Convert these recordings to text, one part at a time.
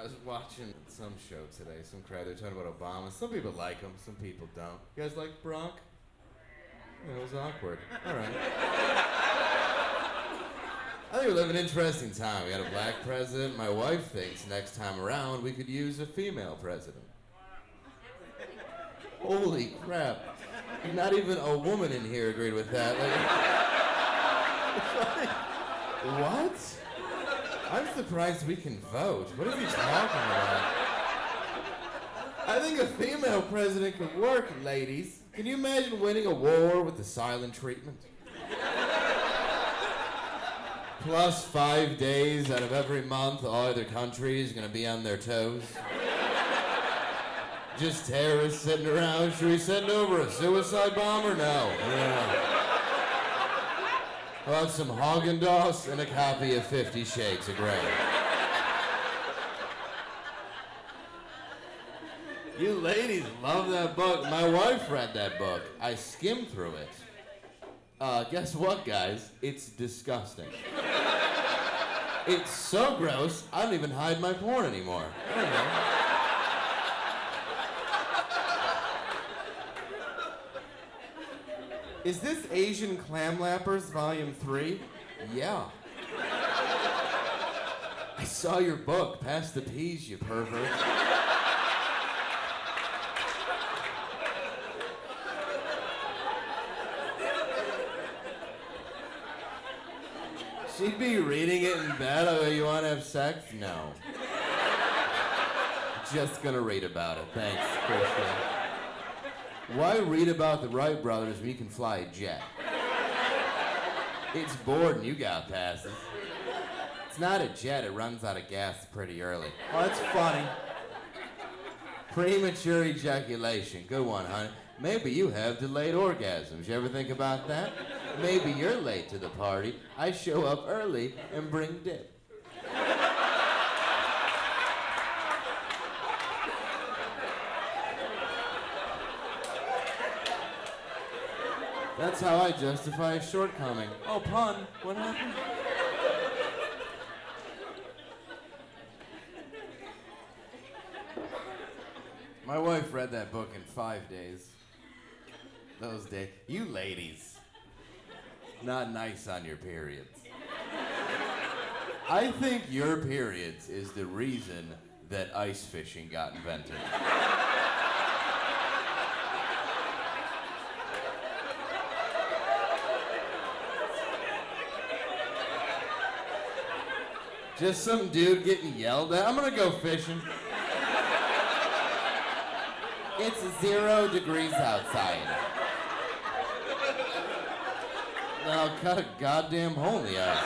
was watching some show today, some crowd, they're talking about Obama. Some people like him, some people don't. You guys like Barack? Yeah, it was awkward. All right. I think we live in an interesting time. We got a black president. My wife thinks next time around we could use a female president. Holy crap. Not even a woman in here agreed with that. What? I'm surprised we can vote. What is he talking about? I think a female president could work, ladies. Can you imagine winning a war with the silent treatment? Plus 5 days out of every month, all other countries are gonna be on their toes. Just terrorists sitting around. Should we send over a suicide bomber? No. How about some Haagen-Dazs and a copy of 50 Shades of Grey? You ladies love that book. My wife read that book. I skimmed through it. Guess what, guys? It's disgusting. It's so gross, I don't even hide my porn anymore. I don't know. Is this Asian Clam Lappers Volume 3? Yeah. I saw your book. Pass the peas, you pervert. She'd be reading it in bed. Oh, you want to have sex? No. Just gonna read about it. Thanks, Christian. Why read about the Wright brothers when you can fly a jet? It's bored and you got passes. It's not a jet, it runs out of gas pretty early. Oh, that's funny. Premature ejaculation. Good one, honey. Maybe you have delayed orgasms. You ever think about that? Maybe you're late to the party. I show up early and bring dip. That's how I justify a shortcoming. Oh, pun. What happened? My wife read that book in 5 days. Those days. You ladies. Not nice on your periods. I think your periods is the reason that ice fishing got invented. Just some dude getting yelled at. I'm gonna go fishing. It's 0 degrees outside. I'll cut a goddamn hole in the ice.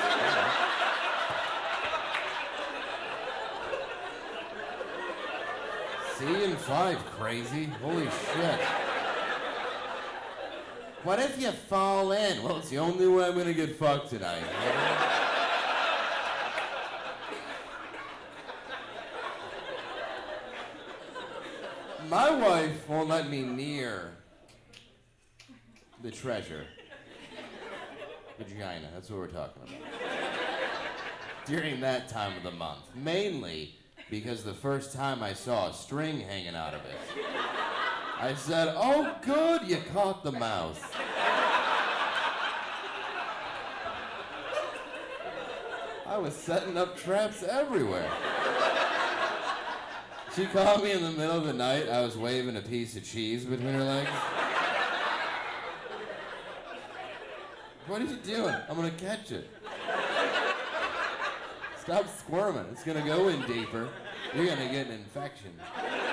See you in 5, crazy. Holy shit. What if you fall in? Well, it's the only way I'm gonna get fucked tonight. My wife won't let me near the treasure. Vagina, that's what we're talking about. During that time of the month. Mainly because the first time I saw a string hanging out of it, I said, oh good, you caught the mouse. I was setting up traps everywhere. She called me in the middle of the night. I was waving a piece of cheese between her legs. What are you doing? I'm gonna catch it. Stop squirming. It's gonna go in deeper. You're gonna get an infection.